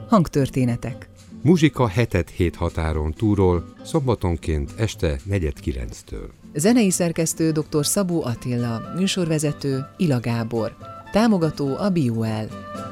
Hangtörténetek. Muzsika hetet hét határon túlról, szombatonként este 8:45-től. Zenei szerkesztő dr. Szabó Attila, műsorvezető Ila Gábor, támogató a BioL.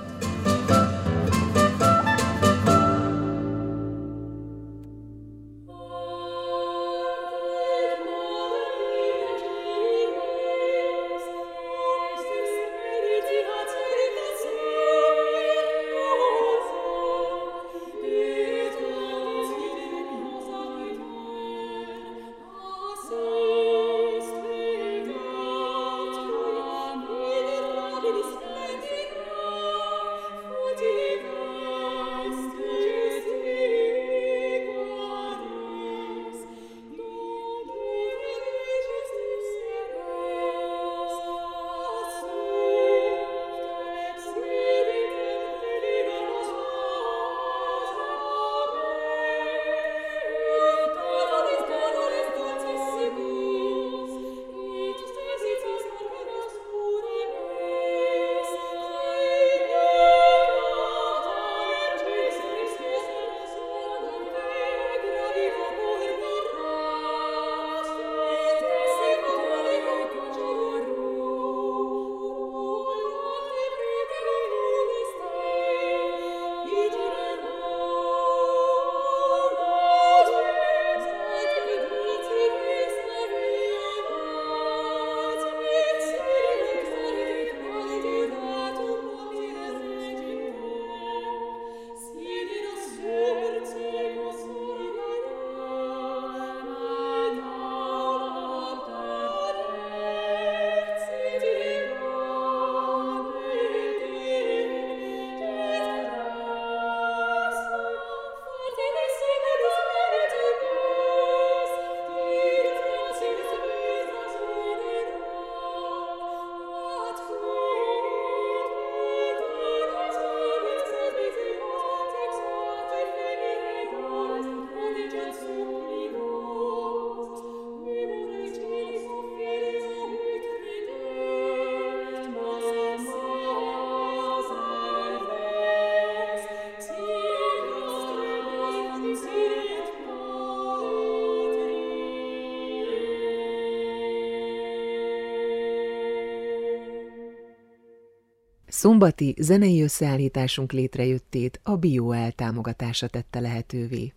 Szombati zenei összeállításunk létrejöttét a BioL támogatása tette lehetővé.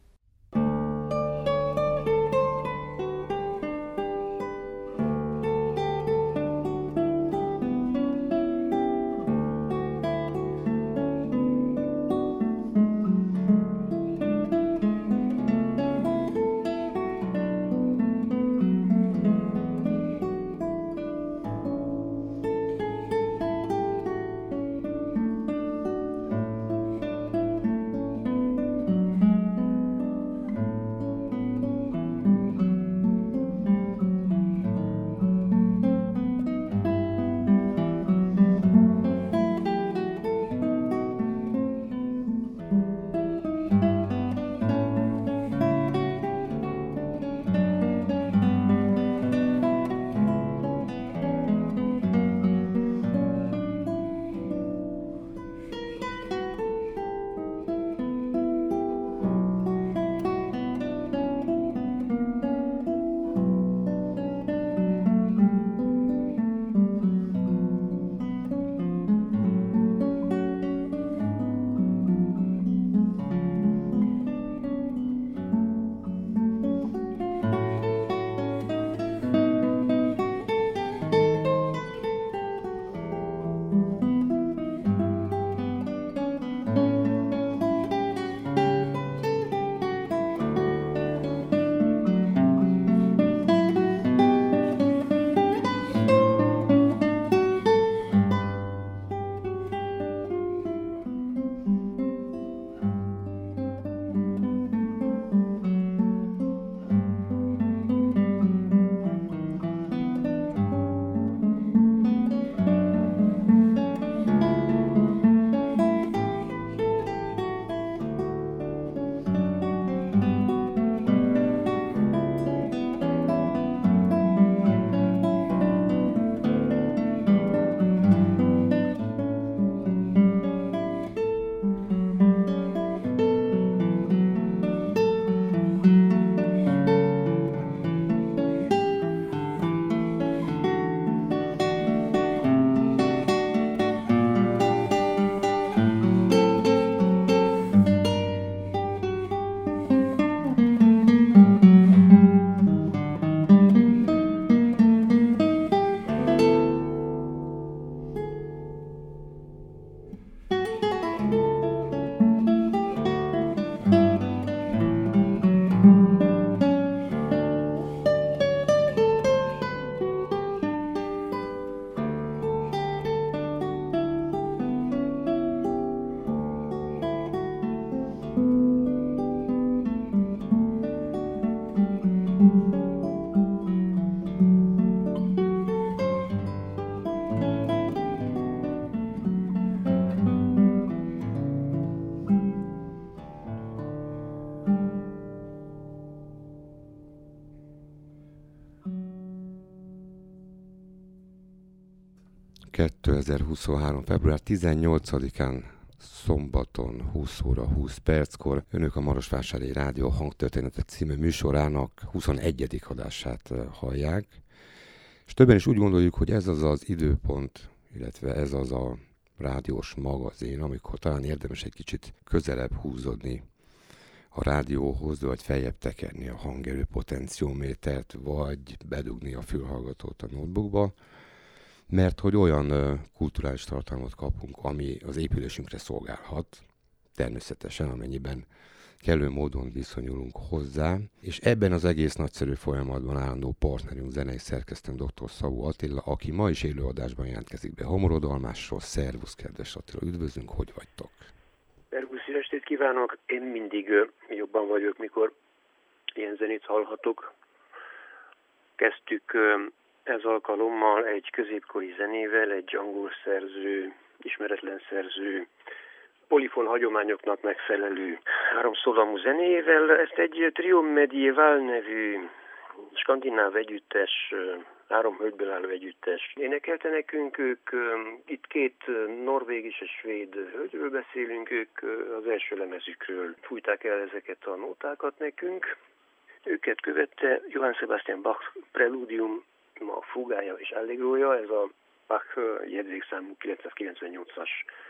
2023. február 18-án szombaton 20 óra 20 perckor önök a Marosvásárhelyi Rádió Hangtörténetek című műsorának 21. adását hallják. És többen is úgy gondoljuk, hogy ez az az időpont, illetve ez az a rádiós magazin, amikor talán érdemes egy kicsit közelebb húzódni a rádióhoz, vagy feljebb tekerni a hangerő potenciómétert, vagy bedugni a fülhallgatót a notebookba, mert hogy olyan kulturális tartalmat kapunk, ami az épülésünkre szolgálhat, természetesen, amennyiben kellő módon viszonyulunk hozzá, és ebben az egész nagyszerű folyamatban állandó partnerünk, zenei szerkesztőnk dr. Szabó Attila, aki ma is élőadásban jelentkezik be Homorodalmásról. Szervusz, kedves Attila, üdvözlünk, hogy vagytok? Szervusz, szíves estét kívánok! Én mindig jobban vagyok, mikor ilyen zenét hallhatok. Kezdtük ez alkalommal egy középkori zenével, egy angol szerző, ismeretlen szerző, polifon hagyományoknak megfelelő háromszólamú zenével. Ezt egy Trio Medieval nevű skandináv együttes, három hölgyből álló együttes énekelte nekünk. Ők itt két norvég és egy svéd hölgyről beszélünk, ők az első lemezükről fújták el ezeket a nótákat nekünk. Őket követte Johann Sebastian Bach Preludium, a fugája és allegrója, ez a Bach jegyzékszámú 998-as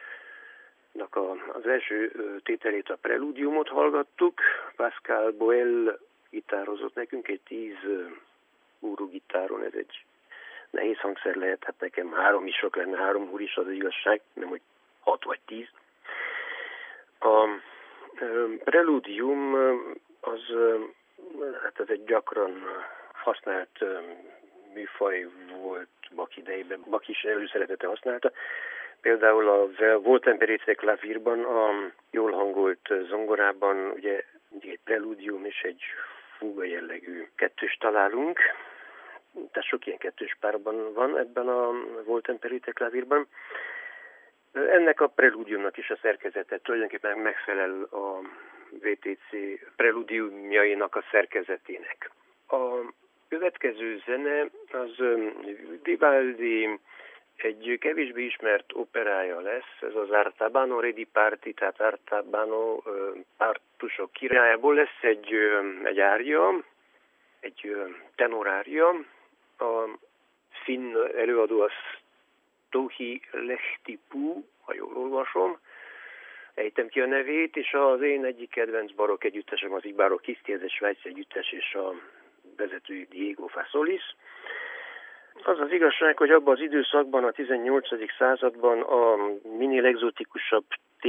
az első tételét, a Preludiumot hallgattuk. Pascal Boel gitározott nekünk egy 10 úrú gitáron, ez egy nehéz hangszer lehet, hát nekem 3 is sok lenne, 3 úr is az igazság, nem hogy 6 vagy 10. A Preludium hát ez egy gyakran használt műfaj volt Bach idejében, Bach is előszeretete használta. Például a Wohltemperate klavírban, a jól hangolt zongorában ugye egy preludium és egy fuga jellegű kettős találunk. Tehát sok ilyen kettős párban van ebben a Wohltemperate klavírban. Ennek a preludiumnak is a szerkezete tulajdonképpen megfelel a VTC preludiumjainak a szerkezetének. A következő zene az Vivaldi egy kevésbé ismert operája lesz, ez az Artabano Redi Parti, tehát Artabano pártusok királyából lesz egy árja, egy tenorária. A finn előadó az Touhi Lehtipuu, ha jól olvasom, ejtem ki a nevét, és az én egyik kedvenc barokk együttesem az Ibaro Kiszti, ez egy svájci együttes, és a vezető Diego Fasolis. Az az igazság, hogy abban az időszakban, a 18. században a minél egzotikusabb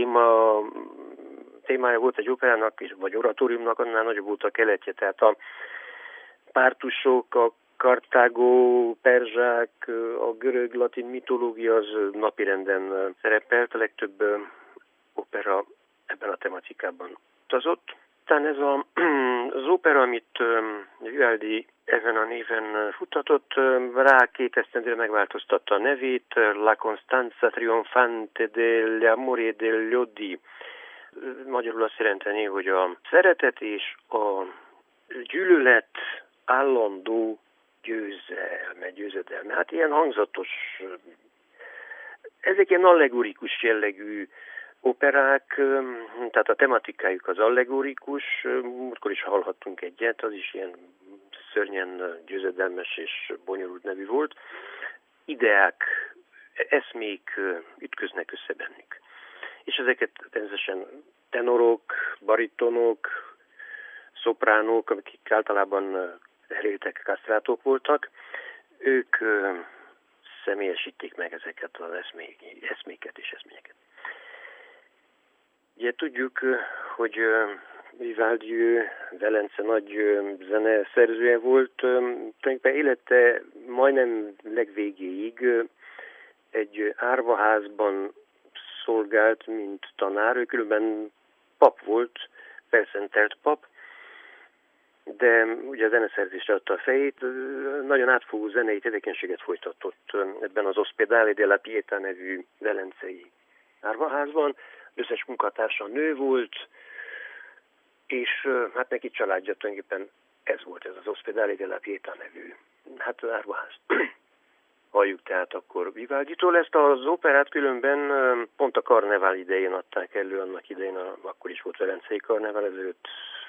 témája volt egy operának, vagy oratóriumnak, annál nagyobb volt a keletje. Tehát a pártusok, a kartágó, perzsák, a görög-latin mitológia az napirenden szerepelt, a legtöbb opera ebben a tematikában utazott. Aztán ez az opera, amit Vivaldi ezen a néven futtatott, rá 2 esztendőre megváltoztatta a nevét, La Costanza Trionfante degli Amori e degli Odi. Magyarul azt jelenteni, hogy a szeretet és a gyűlölet állandó győzedelme. Hát ilyen hangzatos, ezek ilyen allegorikus jellegű operák, tehát a tematikájuk az allegorikus, múltkor is hallhattunk egyet, az is ilyen szörnyen győzedelmes és bonyolult nevű volt. Ideák, eszmék ütköznek össze bennük. És ezeket természetesen tenorok, baritonok, szopránok, akik általában elértek kasztrátok voltak, ők személyesítik meg ezeket az eszméket és eszményeket. Ugye tudjuk, hogy Vivaldi Velence nagy zeneszerzője volt, tulajdonképpen élete majdnem legvégéig egy árvaházban szolgált, mint tanár, ő különben pap volt, felszentelt pap, de ugye a zeneszerzésre adta a fejét, nagyon átfogó zenei tevékenységet folytatott ebben az Ospedale della Pietà nevű velencei árvaházban. Összes munkatársa nő volt, és hát neki családja tulajdonképpen ez volt, ez az Ospedale della Pietà nevű árvaház. halljuk tehát akkor Vivalditól. Ezt az operát különben pont a karnevál idején adták elő, annak idején, akkor is volt velencei karnevál, ezelőtt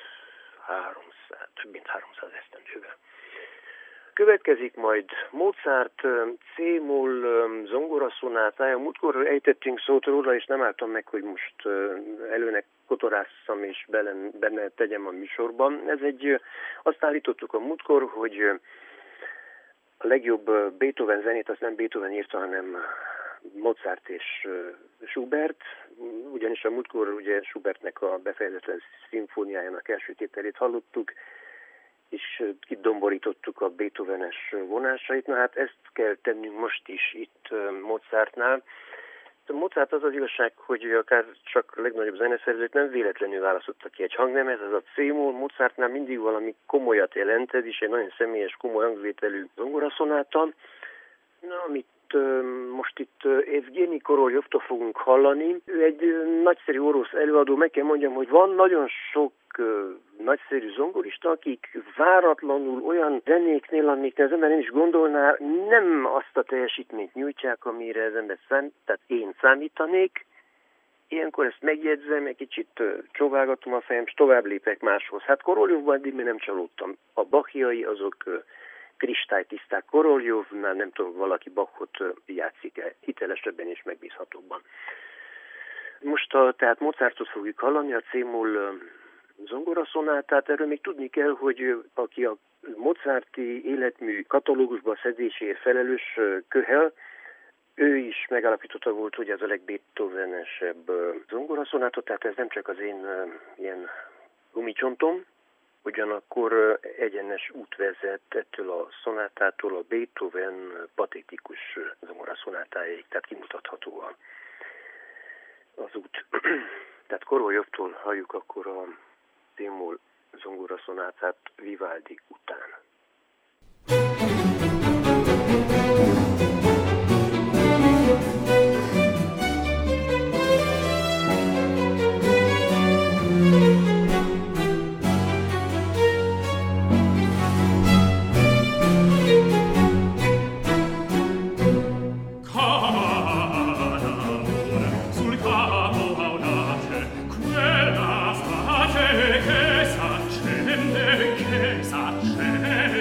több mint 300 esztendővel. Következik majd Mozart C-moll zongoraszonátája. Múltkor ejtettünk szót róla, és nem álltam meg, hogy most előnek kotorásszam és benne tegyem a műsorban. Azt állítottuk a múltkor, hogy a legjobb Beethoven zenét azt nem Beethoven írta, hanem Mozart és Schubert, ugyanis a múltkor ugye Schubertnek a befejezetlen szimfóniájának első tételét hallottuk, és kidomborítottuk a Beethovenes vonásait. Na hát ezt kell tennünk most is itt Mozartnál. A Mozart az az igazság, hogy akár csak a legnagyobb zeneszerzők nem véletlenül választottak ki egy hangnemet, ez a C-moll Mozartnál mindig valami komolyat jelent, ez is egy nagyon személyes, komoly hangvételű zongoraszonáta. Amit most itt Evgeni Koroljovtól fogunk hallani. Ő egy nagyszerű orosz előadó, meg kell mondjam, hogy van nagyon sok nagyszerű zongorista, akik váratlanul olyan zenéknél, amiknél az ember nem is gondolná, nem azt a teljesítményt nyújtják, amire az ember tehát én számítanék. Ilyenkor ezt megjegyzem, egy kicsit csóválgatom a fejem, és tovább lépek máshoz. Hát Koroljovban eddig még nem csalódtam. A Bachiai azok kristálytiszták. Koroljovnál nem tudom, valaki Bachot játszik-e hitelesebben és megbízhatóbban. Most tehát Mozartot fogjuk hallani, a C-moll zongoraszonátát. Erről még tudni kell, hogy aki a mozarti életmű katalógusba szedéséért felelős Köhel, ő is megállapította volt, hogy ez a legbeethovenesebb zongoraszonáta, tehát ez nem csak az én ilyen gumicsontom, ugyanakkor egyenes út vezet ettől a szonátától a Beethoven patetikus zongoraszonátáig, tehát kimutatható az út. Tehát Koroljovtól halljuk akkor a C-moll zongoraszonátát Vivaldi után. Che s'accende,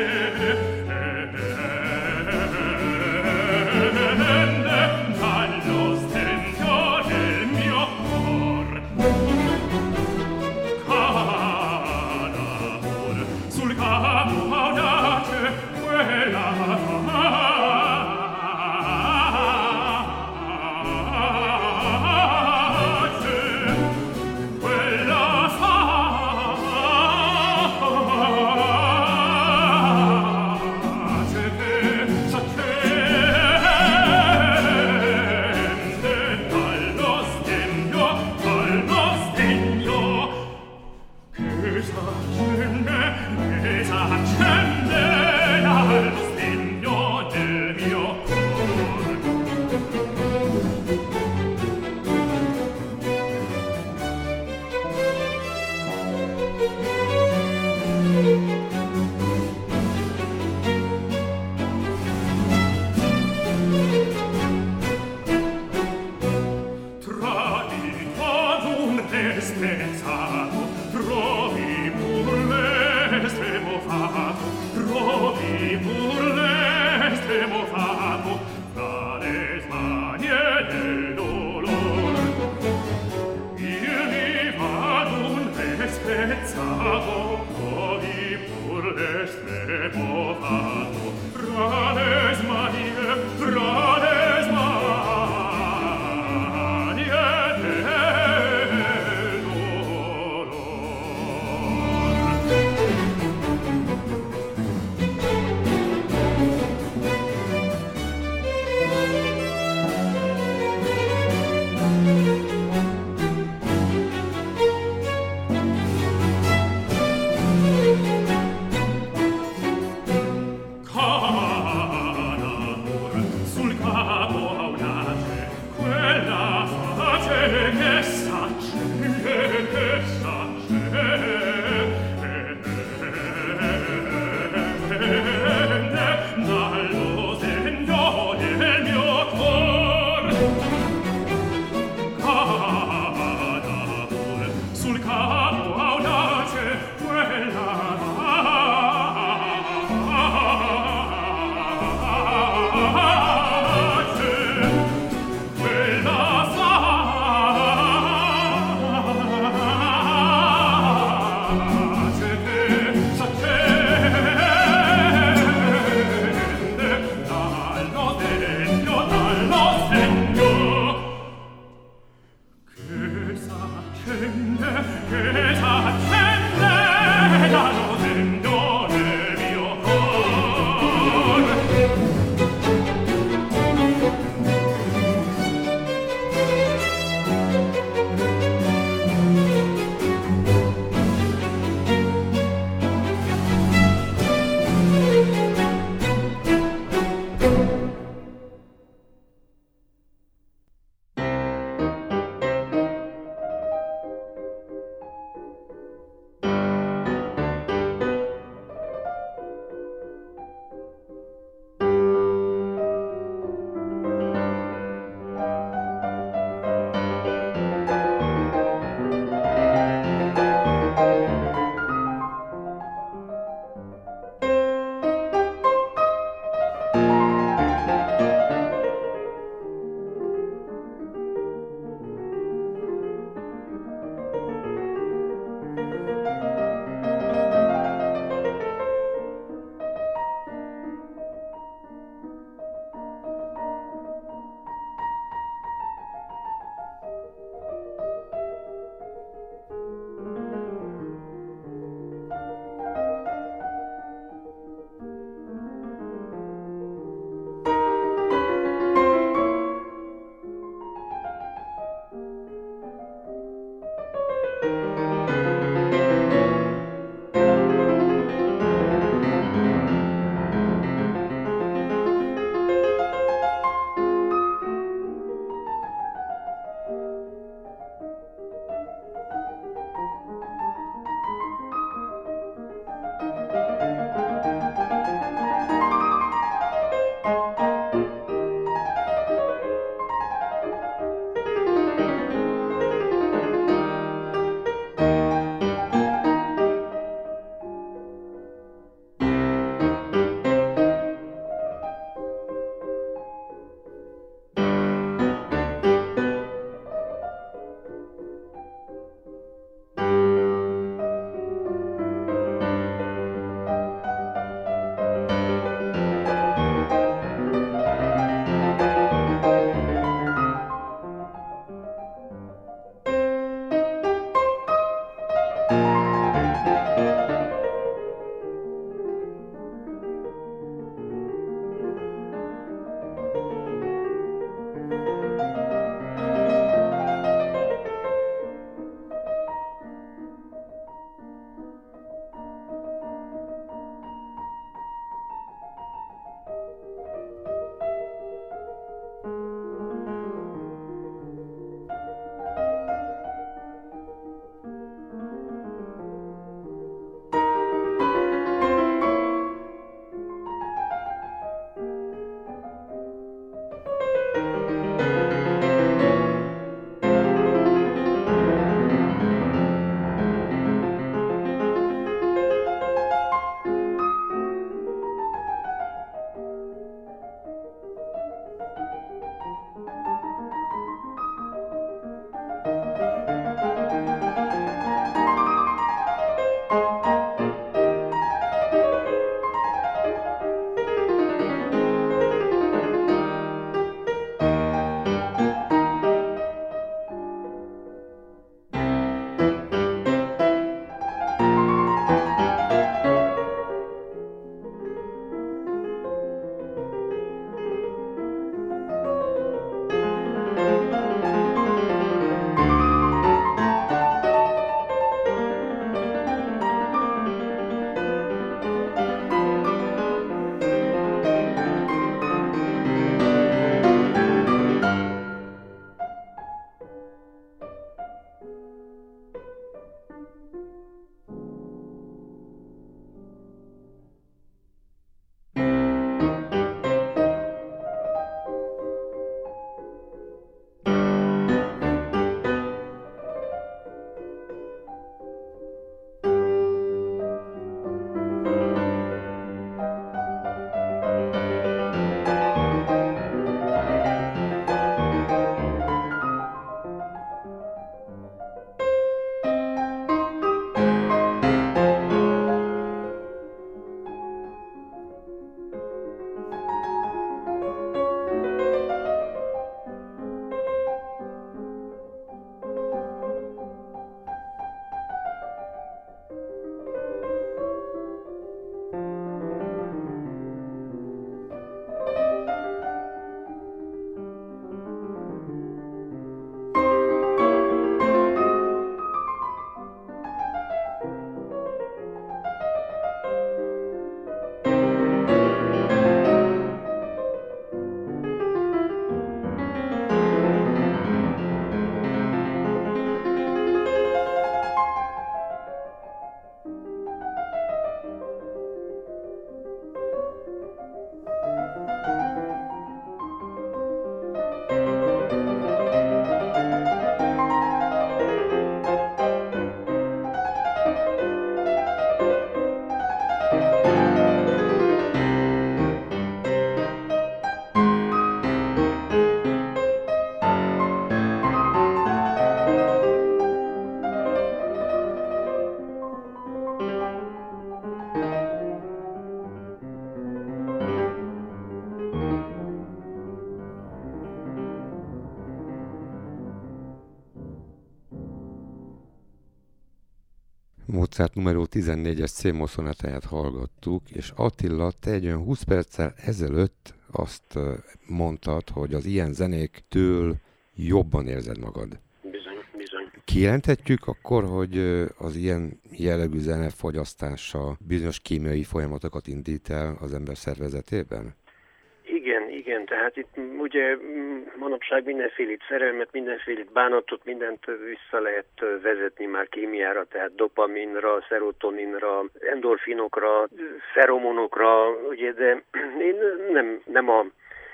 Mozart numero 14-es C-moll szonátáját hallgattuk, és Attila, te egy olyan 20 perccel ezelőtt azt mondtad, hogy az ilyen zenéktől jobban érzed magad. Bizony. Kijelenthetjük akkor, hogy az ilyen jellegű zene fogyasztása bizonyos kémiai folyamatokat indít el az ember szervezetében? Igen, tehát itt ugye manapság mindenfélét szerelmet, mindenfélét bánatot, mindent vissza lehet vezetni már kémiára, tehát dopaminra, szerotoninra, endorfinokra, feromonokra, ugye, de én nem a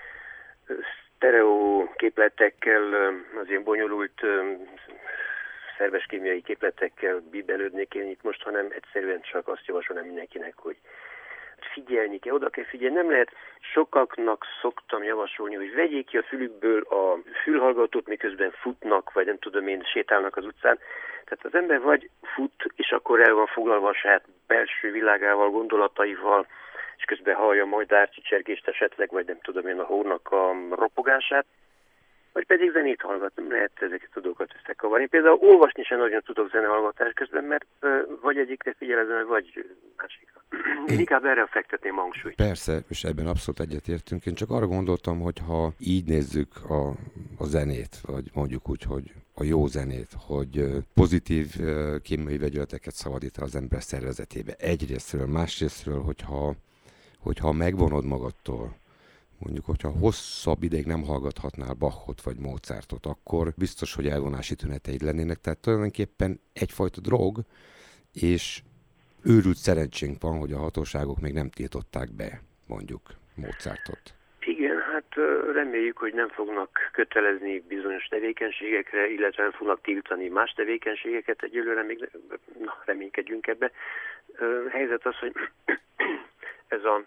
sztereó képletekkel, az ilyen bonyolult szerves kémiai képletekkel bíbelődnék én itt most, hanem egyszerűen csak azt javasolnám mindenkinek, hogy figyelni kell, oda kell figyelni. Nem lehet, sokaknak szoktam javasolni, hogy vegyék ki a fülükből a fülhallgatót, miközben futnak, vagy nem tudom én, sétálnak az utcán. Tehát az ember vagy fut, és akkor el van foglalva a saját belső világával, gondolataival, és közben hallja majd árcsicsergést esetleg, vagy nem tudom én, a hónak a ropogását, vagy pedig zenét hallgat, nem lehet ezeket a dolgokat összekavarni. Például olvasni sem nagyon tudok zenehallgatás közben, mert vagy egyikre figyelezem, vagy másikra. Én inkább erre fektetném a hangsúlyt. Persze, és ebben abszolút egyetértünk. Én csak arra gondoltam, hogy ha így nézzük a zenét, vagy mondjuk úgy, hogy a jó zenét, hogy pozitív kémiai vegyületeket szabadít az ember szervezetébe egyrésztről, másrésztről, hogyha megvonod magadtól, mondjuk, hogyha hosszabb ideig nem hallgathatnál Bachot vagy Mozartot, akkor biztos, hogy elvonási tüneteid lennének. Tehát tulajdonképpen egyfajta drog, és őrült szerencsénk van, hogy a hatóságok még nem tiltották be, mondjuk, Mozartot. Igen, hát reméljük, hogy nem fognak kötelezni bizonyos tevékenységekre, illetve nem fognak tiltani más tevékenységeket egyelőre, még reménykedjünk ebbe. Helyzet az, hogy ez a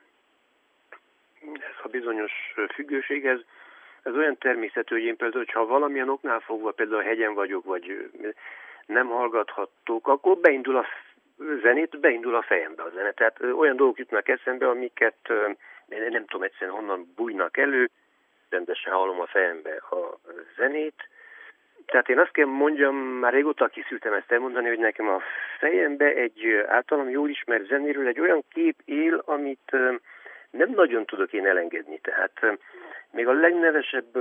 bizonyos függőség, ez olyan természetű, hogy én például, hogyha valamilyen oknál fogva, például a hegyen vagyok, vagy nem hallgathatok, akkor beindul a fejembe a zene. Tehát olyan dolgok jutnak eszembe, amiket nem tudom egyszerűen honnan bújnak elő, rendesen hallom a fejembe a zenét. Tehát én azt kell mondjam, már régóta készültem ezt elmondani, hogy nekem a fejembe egy általam jól ismert zenéről egy olyan kép él, amit nem nagyon tudok én elengedni. Tehát még a legnevesebb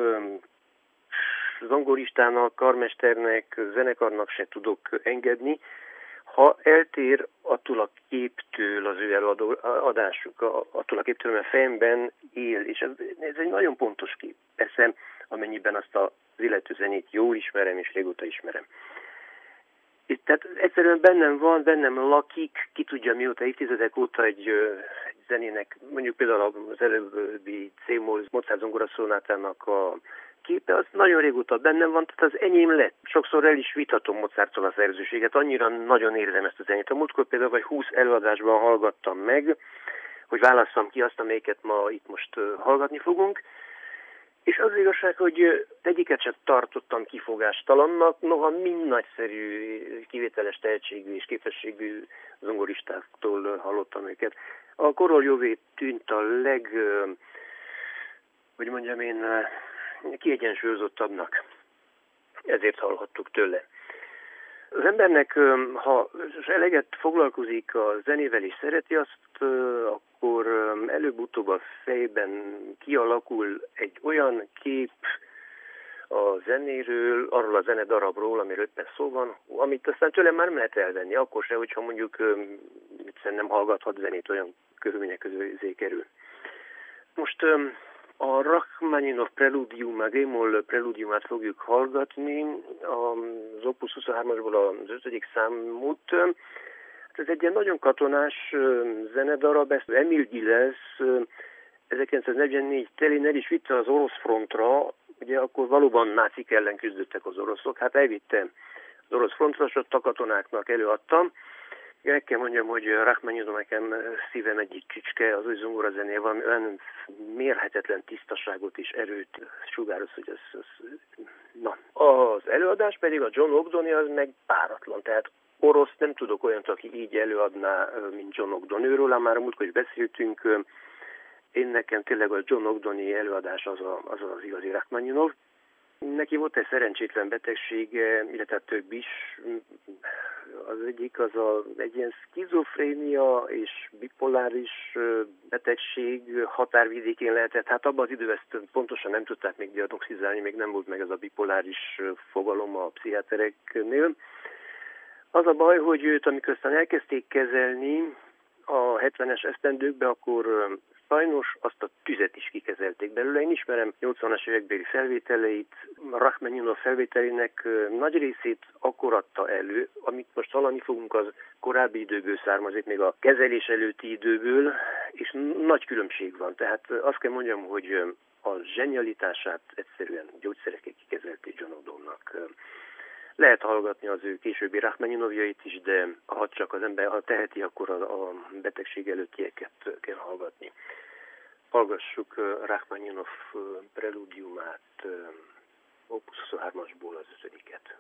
zongoristának, karmesternek, zenekarnak se tudok engedni, ha eltér attól a képtől az ő előadásuk, attól a képtől, mert fejemben él, és ez egy nagyon pontos kép. Persze, amennyiben azt az illető zenét jól ismerem, és régóta ismerem. Tehát egyszerűen bennem lakik, ki tudja mióta, évtizedek óta egy zenének, mondjuk például az előbbi C-moll Mozart zongoraszónátának a képe, az nagyon régóta bennem van, tehát az enyém lett. Sokszor el is vitatom Mozarttól a szerzőséget, annyira nagyon érzem ezt a zenét. A múltkor például vagy 20 előadásban hallgattam meg, hogy válasszam ki azt, amelyiket ma itt most hallgatni fogunk. És az igazság, hogy egyiket sem tartottam kifogástalannak, noha mind nagyszerű, kivételes tehetségű és képességű zongoristáktól hallottam őket. A Koroljové tűnt a kiegyensúlyozottabbnak. Ezért hallhattuk tőle. Az embernek, ha eleget foglalkozik a zenével és szereti azt, akkor előbb-utóbb a fejben kialakul egy olyan kép a zenéről, arról a zenedarabról, amiről éppen szó van, amit aztán tőlem már nem lehet elvenni, akkor se, hogyha mondjuk nem hallgathat zenét, olyan körülmények közé kerül. Most a Rachmaninov preludium, a G-moll preludiumát fogjuk hallgatni, az Opus 23-asból az 5. számút. Ez egy ilyen nagyon katonás zenedarab, ezt Emil Gilels 1944 telén el is vitte az orosz frontra, ugye akkor valóban nácik ellen küzdöttek az oroszok, hát elvitte az orosz frontra, és ott a katonáknak előadtam. Meg kell mondjam, hogy Rachmaninov nekem szívem egyik csücske, az új zongorazenéje valami olyan mérhetetlen tisztaságot és erőt sugároz, hogy na. Az előadás pedig a John Ogdoni, az meg páratlan, tehát orosz nem tudok olyant, aki így előadná, mint John Ogdoni. Őről már múltkor is beszéltünk, én nekem tényleg a John Ogdoni előadás az igazi Rachmaninov. Neki volt egy szerencsétlen betegsége, illetve több is, Az egyik az egy ilyen szkizofrénia és bipoláris betegség határvidékén lehetett. Hát abban az időben ezt pontosan nem tudták még diagnosztizálni, még nem volt meg ez a bipoláris fogalom a pszichiátereknél. Az a baj, hogy őt, amikor aztán elkezdték kezelni a 70-es esztendőkben, akkor sajnos azt a tüzet is kikezelték belőle. Én ismerem 80-as évekbeli felvételeit, Rachmaninov felvételének nagy részét akkor adta elő, amit most hallani fogunk, az korábbi időből származik, még a kezelés előtti időből, és nagy különbség van. Tehát azt kell mondjam, hogy a zsenialitását egyszerűen gyógyszerekkel kikezelték John O'Donnellnak. Lehet hallgatni az ő későbbi Rachmaninovjait is, de ha csak az ember teheti, akkor a betegség előttieket kell hallgatni. Hallgassuk Rachmaninov preludiumát, Opus 23-asból az 5-et.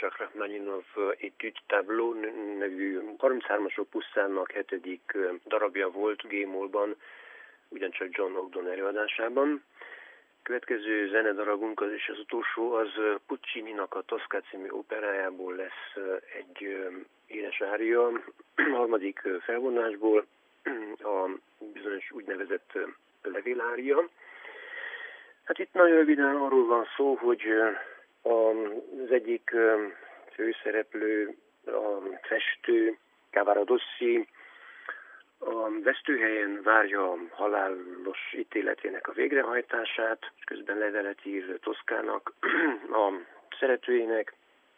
Dvorak Rachmaninov Etude Tableau nevű 33-as opuszának 7. darabja volt G-mollban, ugyancsak John Ogden előadásában. Következő zenedarabunk, az is az utolsó, az Puccininak a Tosca című operájából lesz egy éles ária, harmadik felvonásból, a bizonyos úgynevezett levélária. Hát itt nagyon röviden arról van szó, hogy az egyik főszereplő, a festő, Cavaradossi, a vesztőhelyen várja halálos ítéletének a végrehajtását, és közben levelet ír Toszkának, a szeretőjének,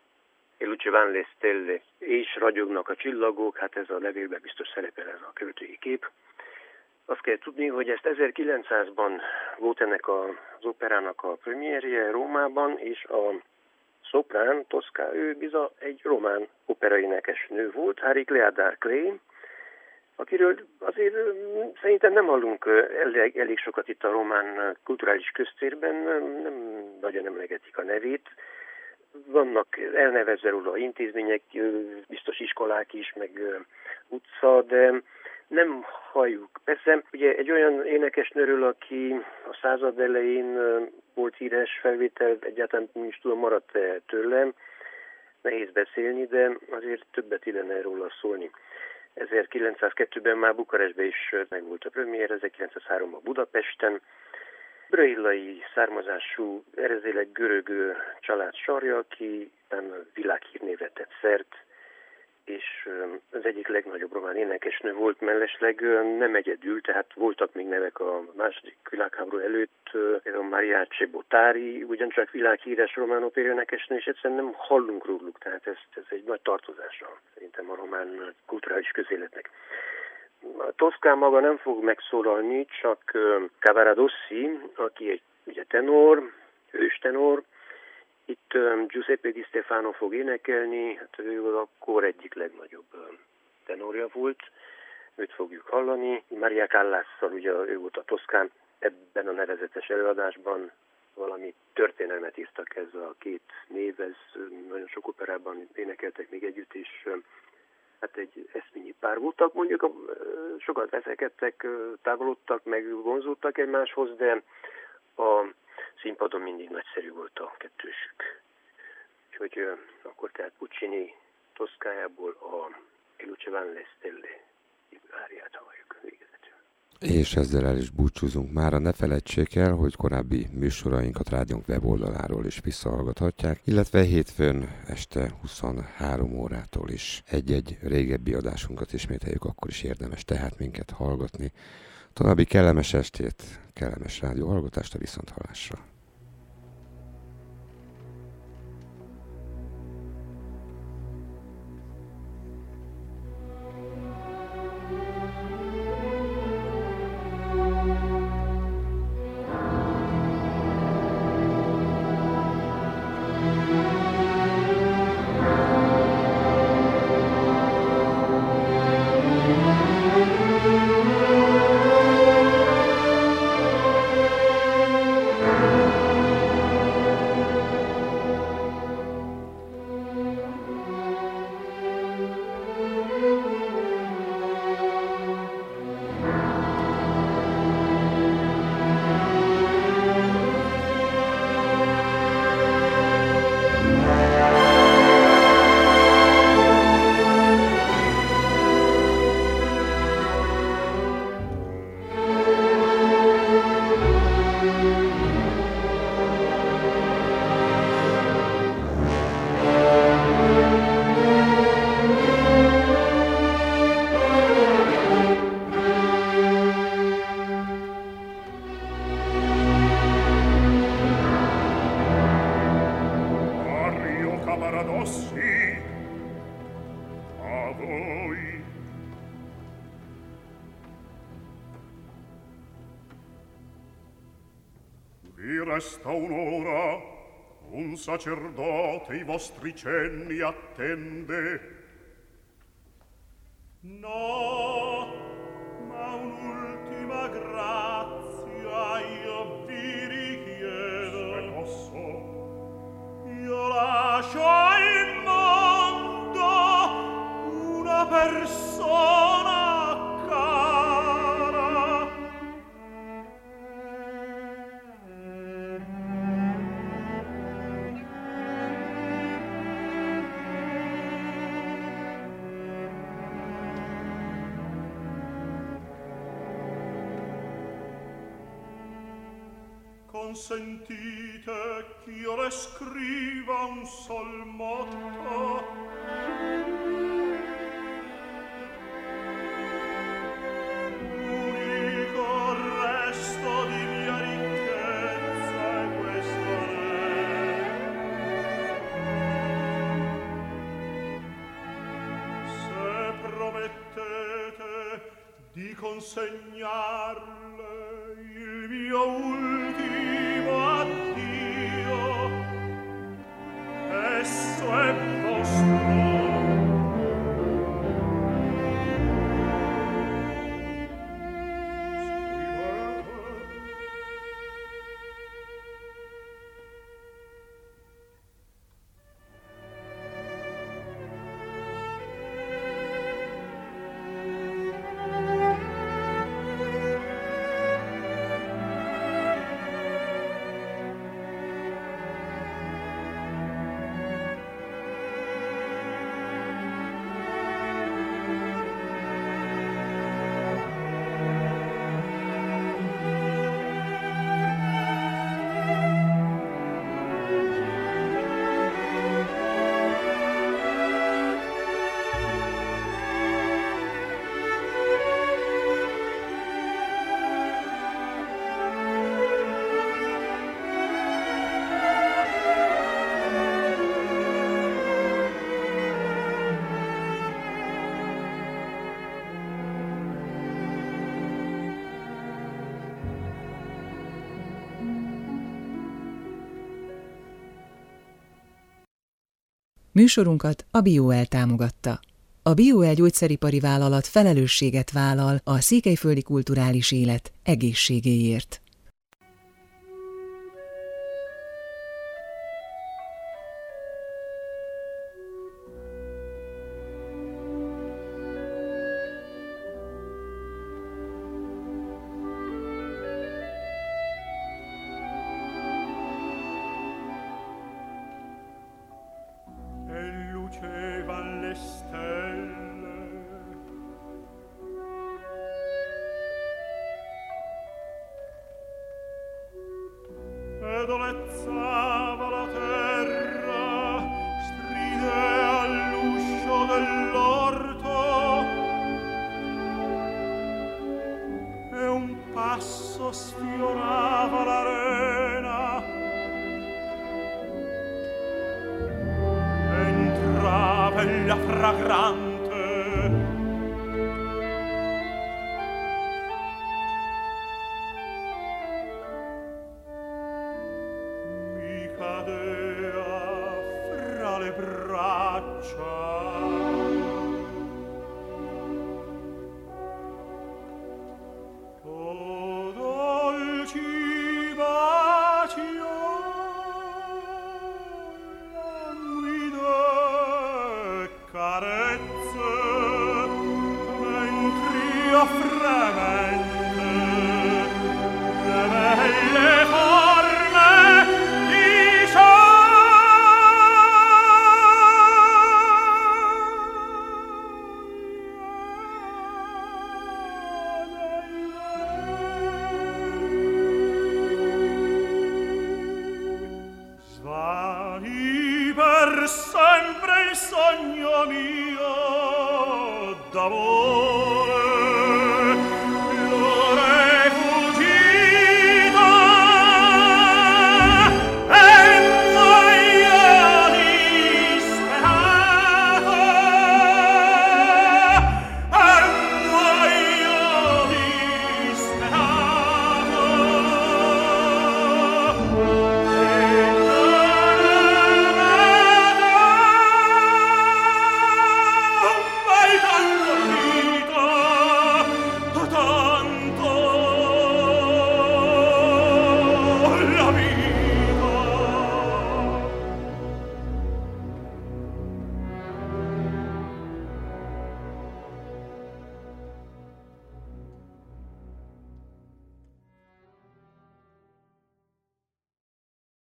E luce van le stelle, és ragyognak a csillagok, hát ez a levélben biztos szerepel ez a költői kép. Azt kell tudni, hogy ezt 1900-ban volt ennek az operának a premierje Rómában, és a szoprán, Tosca, ő biza egy román operaénekesnő volt, Hariclea Darclay, akiről azért szerintem nem hallunk elég sokat itt a román kulturális köztérben, nem nagyon emlegetik a nevét. Vannak elnevezve róla intézmények, biztos iskolák is, meg utca, de nem halljuk. Persze, ugye egy olyan énekesnőről, aki a század elején volt híres felvétel, egyáltalán nem is tudom, maradt tőlem, nehéz beszélni, de azért többet illene róla szólni. 1902-ben már Bukarestben is megvolt a premier, 1903-ban Budapesten. Bröillai származású, eredetileg görög család sarja, aki világhírnévre tett szert, és az egyik legnagyobb román énekesnő volt, mellesleg nem egyedül, tehát voltak még nevek a második világháború előtt, a Mariace Botari, ugyancsak világhíres román opéraénekesnő, és egyszerűen nem hallunk róluk, tehát ez egy nagy tartozása szerintem a román kulturális közéletnek. A Tosca maga nem fog megszólalni, csak Cavaradossi, aki egy ugye tenor, hőstenor. Itt Giuseppe Di Stefano fog énekelni, hát ő a kor egyik legnagyobb tenorja volt, őt fogjuk hallani. Maria Callasszal, ugye ő volt a Toscán, ebben a nevezetes előadásban valami történelmet írtak ez a két név, ez nagyon sok operában énekeltek még együtt, és hát egy eszményi pár voltak, mondjuk sokat veszekedtek, távolodtak, meg vonzódtak egymáshoz, de a színpadon mindig nagyszerű volt a kettősük. Úgyhogy akkor tehát Puccini Toszkájából a E luce van le stelle áriát halljuk végezetül. És ezzel el is búcsúzunk mára. Ne felejtsék el, hogy korábbi műsorainkat rádiónk weboldaláról is visszahallgathatják, illetve hétfőn este 23 órától is egy-egy régebbi adásunkat ismételjük, akkor is érdemes tehát minket hallgatni. További kellemes estét, kellemes rádióhallgatást, a viszonthallásra. Resta un'ora, un sacerdote i vostri cenni attende. No, ma un'ultima grazia io vi richiedo. Se posso, io lascio in Consentite ch'io le scriva un sol motto. Unico resto di mia ricchezza è questo se promettete di consegnarle il mio ultimo addio, esso è vostro. Műsorunkat a BioL támogatta. A BioL gyógyszeripari vállalat felelősséget vállal a székelyföldi kulturális élet egészségéért. Dolezzava la terra, stride all'uscio dell'orto, e un passo sfiorava l'arena. Entrava ella fragrante, cadea fra le braccia. O dolci bacio, languide carezze, mentr'io fremente le belle forme sempre il sogno mio d'amore.